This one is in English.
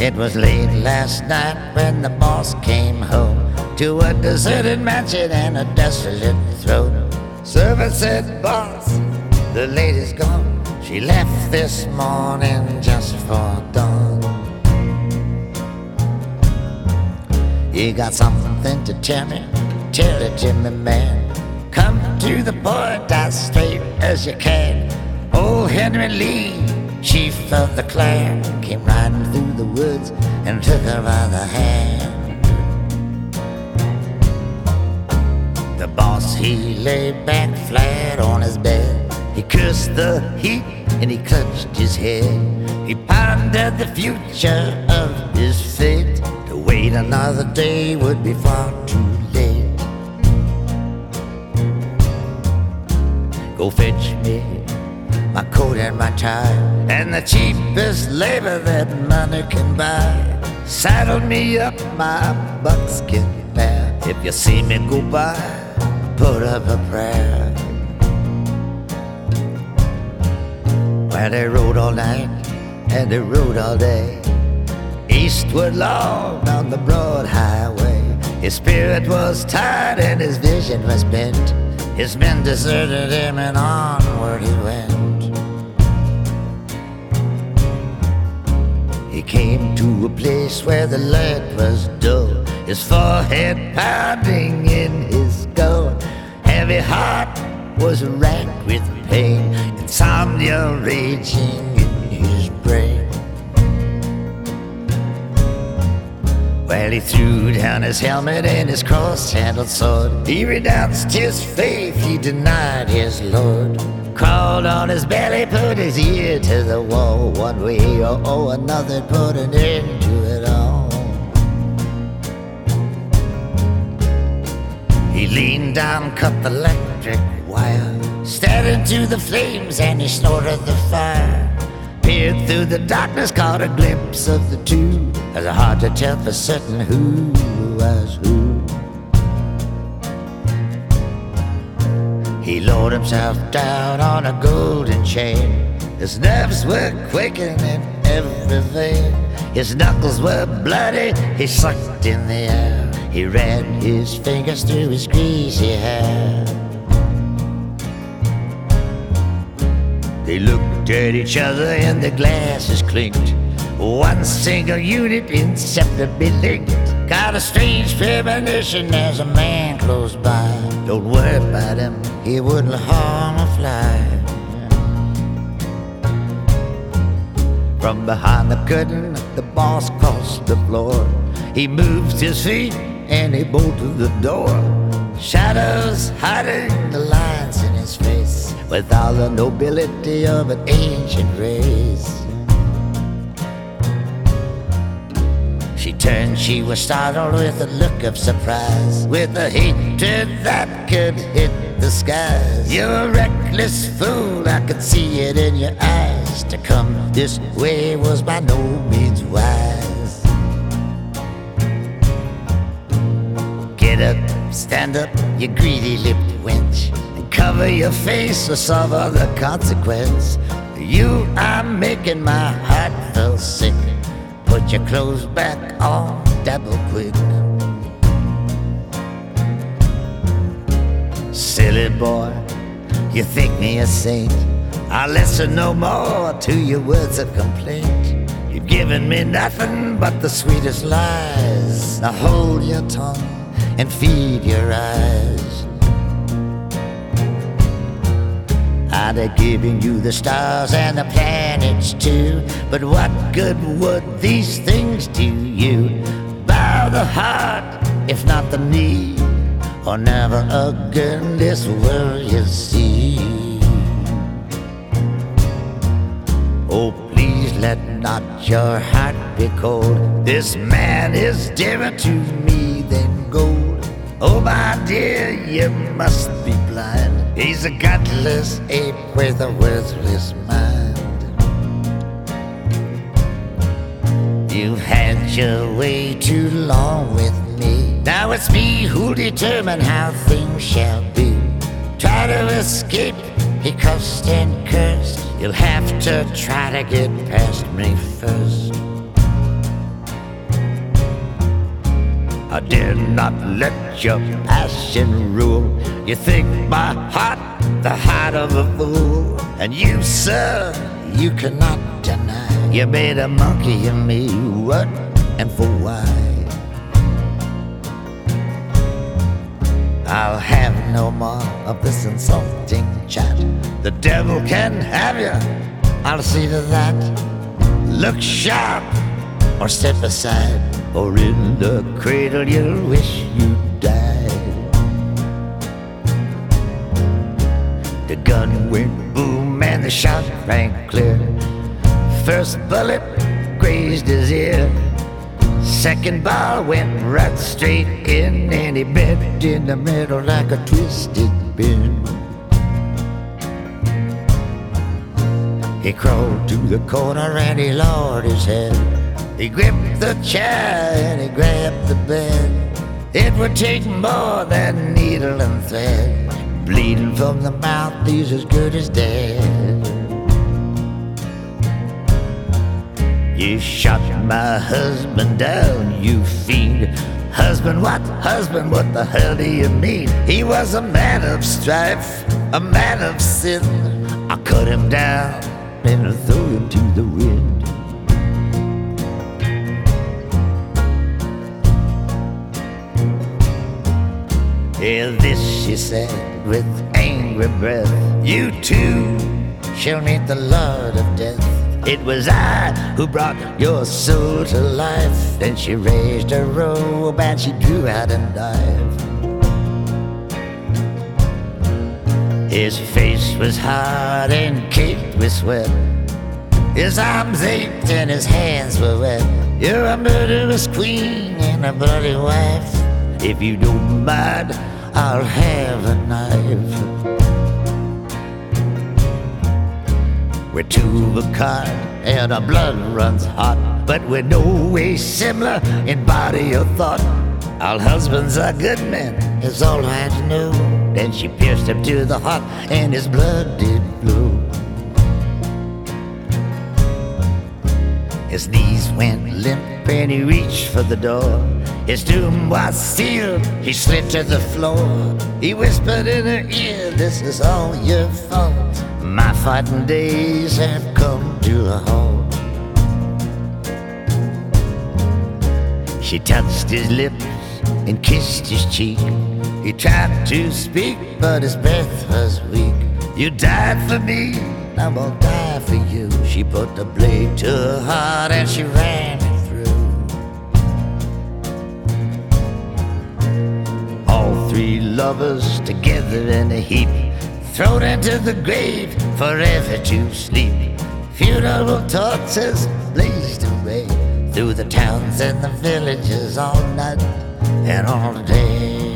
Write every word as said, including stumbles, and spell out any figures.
It was late last night when the boss came home to a deserted mansion and a desolate throne. Servant said, "Boss, the lady's gone. She left this morning just for dawn." "You got something to tell me? Tell it to me, man. Come to the point as straight as you can." Old Henry Lee, chief of the clan, came riding through the woods and took her by the hand. The boss, he lay back flat on his bed. He cursed the heat and he clutched his head. He pondered the future of his fate. To wait another day would be far too late. "Go fetch me my coat and my tie, and the cheapest labor that money can buy. Saddle me up my buckskin mare. If you see me go by, put up a prayer." Well, they rode all night and they rode all day, eastward long on the broad highway. His spirit was tired and his vision was bent. His men deserted him and onward he went. He came to a place where the light was dull, his forehead pounding in his skull. Heavy heart was racked with pain, insomnia raging in his brain. Well, he threw down his helmet and his cross-handled sword. He renounced his faith, he denied his Lord. Crawled on his belly, put his ear to the wall. One way or oh, another, put an end to it all. He leaned down, cut the electric wire, stared into the flames and he snorted the fire. Peered through the darkness, caught a glimpse of the two. It's hard to tell for certain who was who. He lowered himself down on a golden chain. His nerves were quaking in every vein. His knuckles were bloody, he sucked in the air. He ran his fingers through his greasy hair. They looked at each other and the glasses clinked. One single unit inseparably linked. Got a strange premonition, there's a man close by. Don't worry about him, he wouldn't harm a fly. From behind the curtain, the boss crossed the floor. He moved his feet and he bolted the door. Shadows hiding the lines in his face, with all the nobility of an ancient race. She turned, she was startled with a look of surprise, with a hatred that could hit the skies. You're a reckless fool, I could see it in your eyes. To come this way was by no means wise. Get up, stand up, you greedy-lipped wench, and cover your face or suffer the consequence. You are making my heart feel sick. Put your clothes back on, double quick. Silly boy, you think me a saint. I'll listen no more to your words of complaint. You've given me nothing but the sweetest lies. Now hold your tongue and feed your eyes. I'd have given you the stars and the planets too, but what good would these things do you? Bow the heart, if not the knee, or never again this world you'll see. Oh, please let not your heart be cold. This man is dearer to me than gold. Oh, my dear, you must be blind. He's a gutless ape with a worthless mind. You've had your way too long with me. Now it's me who'll determine how things shall be. Try to escape, he cussed and cursed. You'll have to try to get past me first. I dare not let your passion rule. You think my heart the heart of a fool, and you, sir, you cannot deny you made a monkey of me. What and for why? I'll have no more of this insulting chat. The devil can have you, I'll see to that. Look sharp or step aside, or in the cradle you'll wish you died. The gun went boom and the shot rang clear. First bullet grazed his ear, second ball went right straight in, and he bent in the middle like a twisted pin. He crawled to the corner and he lowered his head. He gripped the chair and he grabbed the bed. It would take more than needle and thread. Bleeding from the mouth, he's as good as dead. You shot my husband down, you fiend. Husband, what? Husband, what the hell do you mean? He was a man of strife, a man of sin. I cut him down and threw him to the wind. Yeah, this she said with angry breath. You too shall meet the Lord of Death. It was I who brought your soul to life. Then she raised her robe and she drew out a knife. His face was hard and caked with sweat. His arms ached and his hands were wet. You're a murderous queen and a bloody wife. If you don't mind, I'll have a knife. We're two of a kind and our blood runs hot, but we're no way similar in body or thought. All husbands are good men, is all I had to know. Then she pierced him to the heart and his blood did flow. His knees went limp and he reached for the door. His doom was sealed, he slid to the floor. He whispered in her ear, this is all your fault. My fighting days have come to a halt. She touched his lips and kissed his cheek. He tried to speak, but his breath was weak. You died for me, I will die for you. She put the blade to her heart and she ran it through. All three lovers together in a heap, thrown into the grave forever to sleep. Funeral torches blazed away through the towns and the villages all night and all day.